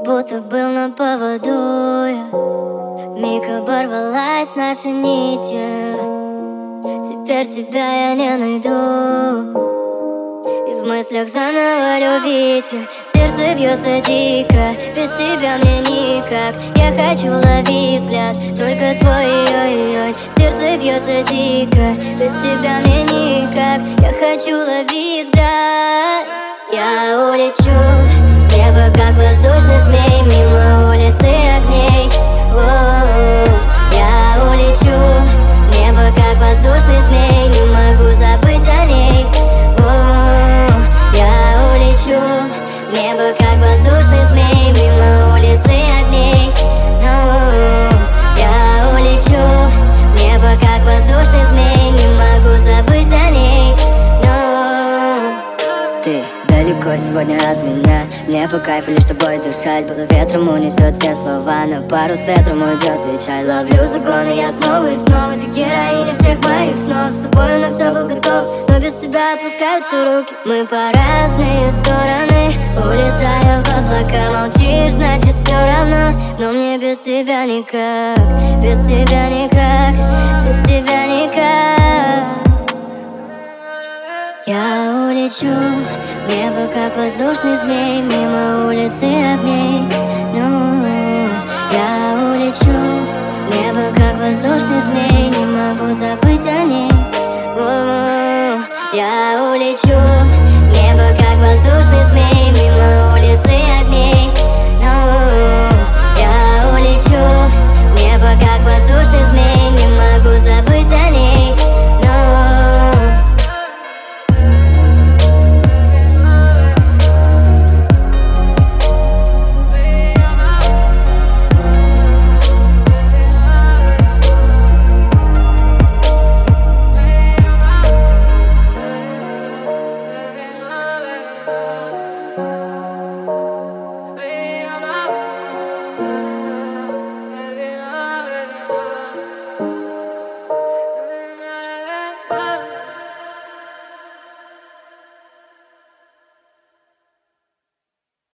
будто был на поводу я. Вмиг оборвалась наша нить, теперь тебя я не найду. И в мыслях заново любить я. Сердце бьется дико, без тебя мне никак. Я хочу ловить взгляд, только твой, ой-ой. Сердце бьется дико, без тебя мне никак. Я хочу ловить взгляд. Я улечу в небо, как воздушный змей, мимо улицы огней. Воу. Я улечу в небо, как воздушный змей, не могу забыть о ней. Воу. Я улечу в небо, как воздушный змей, мимо улицы огней. Я улечу в небо, как воздушный змей, не могу забыть о ней. Ты далеко сегодня от меня, мне по кайфу лишь тобой дышать. Было ветром унесет все слова, на пару с ветром уйдет печаль. Ловлю загоны я снова и снова, ты героиня всех моих снов. С тобой на все был готов, но без тебя отпускаются руки. Мы по разные стороны, улетая в облака. Молчишь, значит все равно, но мне без тебя никак. Без тебя никак, без тебя никак. Я улечу в небо, как воздушный змей, мимо улицы огней. Я улечу в небо, как воздушный змей, не могу забыть о ней. Я улечу